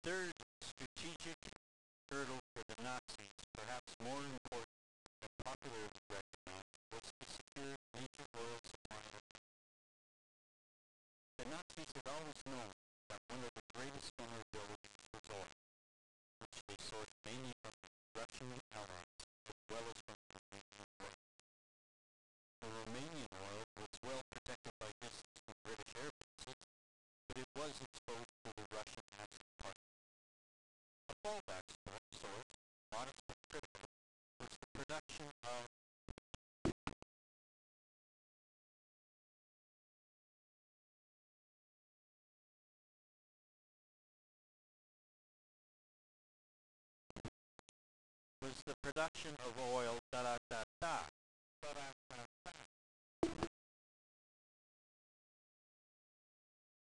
third strategic hurdle for the Nazis, perhaps more important than popularly recognized, was to secure major oil supply. The Nazis had always known that one of the greatest vulnerabilities was oil, which they sourced mainly from the Russian allies, as well as from the Romanian oil. The Romanian oil was well protected by distance from British air bases, but it was exposed to the Russian Nazi Party. A fallback source, modest but critical, was the production of oil. Da da da da.